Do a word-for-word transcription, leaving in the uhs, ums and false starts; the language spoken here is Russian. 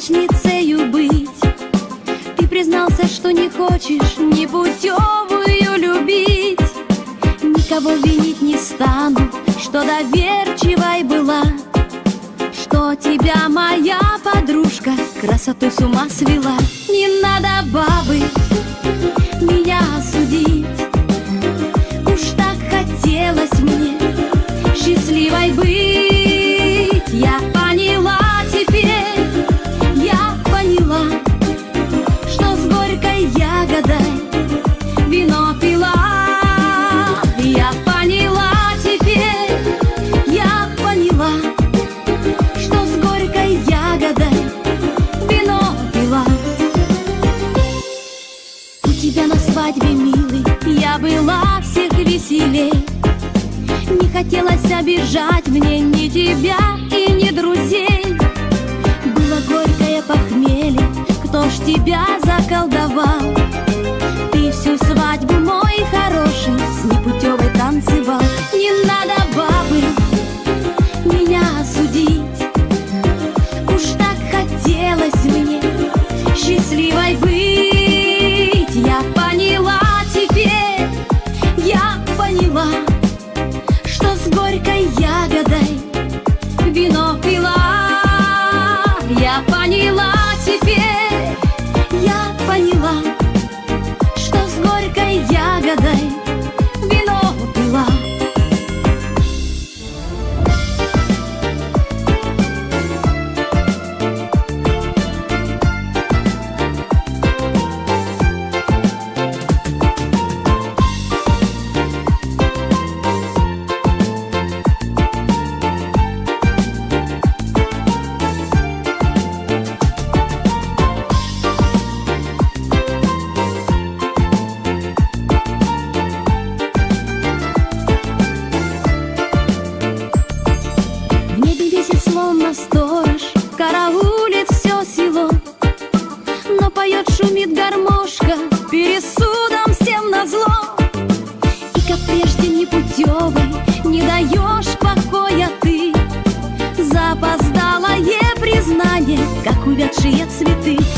неудачницею быть. Ты признался, что не хочешь непутевую любить. Никого винить не стану, что доверчивой была, что тебя моя подружка красотой с ума свела. Не надо, бабы, меня осудить. Уж так хотелось мне счастливой быть. Я поняла теперь, я поняла, что с горькой ягодой вино пила. Я поняла теперь, я поняла, что с горькой ягодой вино пила. У тебя на свадьбе, милый, я была всех веселей. Не хотелось обижать мне ни тебя и ни друзей. Было горькое похмелье, кто ж тебя заколдовал? Ты всю свадьбу, мой хороший, с непутевой танцевал. Не надо, бабы, меня осудить. Уж так хотелось мне счастливой быть. Я поняла теперь, я поняла, что с горькой ягодой вино пила. Я поняла теперь, я поняла, что с горькой ягодой вино пила. Сторож караулит все село, но поет, шумит гармошка пересудом всем назло. И как прежде непутевый не даешь покоя ты. Запоздалое признание, как увядшие цветы.